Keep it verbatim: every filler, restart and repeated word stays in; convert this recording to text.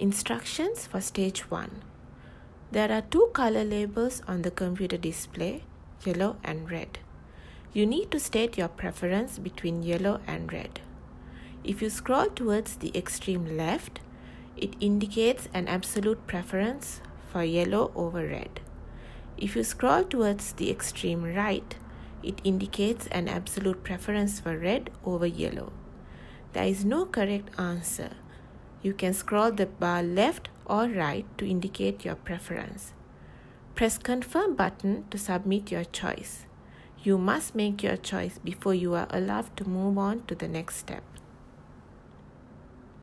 Instructions for stage one. There are two color labels on the computer display, yellow and red. You need to state your preference between yellow and red. If you scroll towards the extreme left, it indicates an absolute preference for yellow over red. If you scroll towards the extreme right, it indicates an absolute preference for red over yellow. There is no correct answer. You can scroll the bar left or right to indicate your preference. Press Confirm button to submit your choice. You must make your choice before you are allowed to move on to the next step.